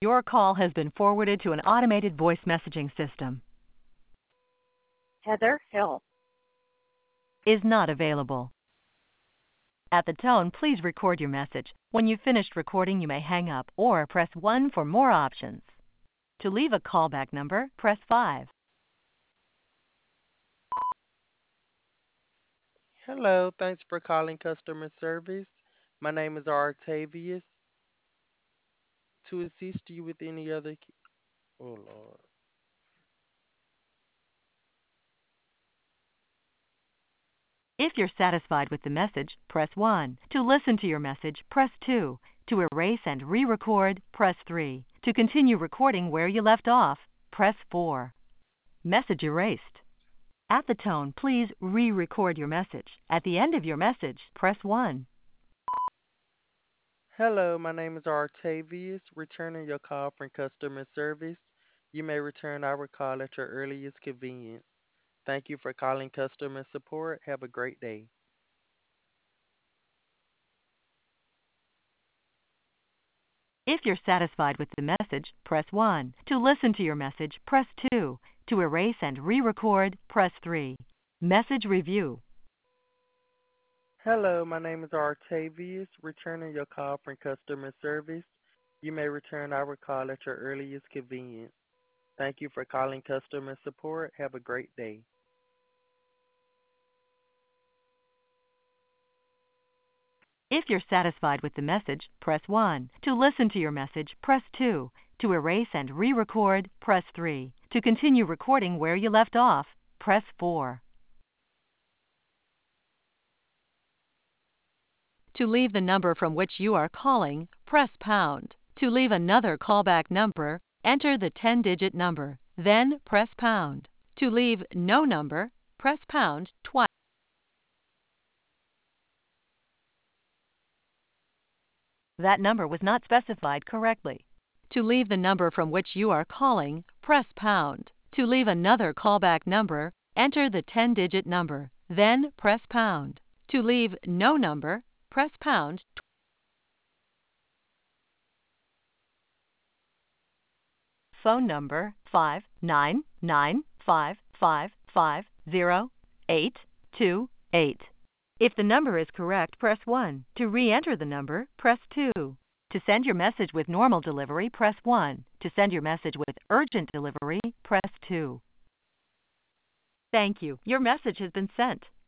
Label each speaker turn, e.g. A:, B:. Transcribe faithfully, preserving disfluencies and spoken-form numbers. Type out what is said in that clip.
A: Your call has been forwarded to an automated voice messaging system.
B: Heather Hill.
A: Is not available. At the tone, please record your message. When you've finished recording, you may hang up or press one for more options. To leave a callback number, press five.
C: Hello, thanks for calling customer service. My name is Artavius. To assist you with any other... Key- oh, Lord.
A: If you're satisfied with the message, press one. To listen to your message, press two. To erase and re-record, press three. To continue recording where you left off, press four. Message erased. At the tone, please re-record your message. At the end of your message, press one.
C: Hello, my name is Artavius. Returning your call from customer service. You may return our call at your earliest convenience. Thank you for calling customer support. Have a great day.
A: If you're satisfied with the message, press one. To listen to your message, press two. To erase and re-record, press three. Message review.
C: Hello, my name is Artavius. Returning your call from customer service. You may return our call at your earliest convenience. Thank you for calling customer support. Have a great day.
A: If you're satisfied with the message, press one. To listen to your message, press two. To erase and re-record, press three. To continue recording where you left off, press four. To leave the number from which you are calling, press pound. To leave another callback number, enter the ten-digit number, then press pound. To leave no number, press pound twice. That number was not specified correctly. To leave the number from which you are calling, press pound. To leave another callback number, enter the ten-digit number, then press pound. To leave no number, press pound. Phone number five nine nine five five five zero eight two eight. If the number is correct, press one. To re-enter the number, press two. To send your message with normal delivery, press one. To send your message with urgent delivery, press two. Thank you. Your message has been sent.